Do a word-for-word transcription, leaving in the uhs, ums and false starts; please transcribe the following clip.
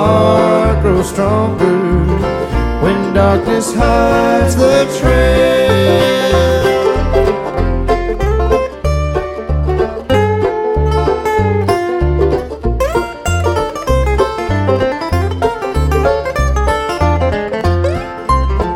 heart grows stronger when darkness hides the trail.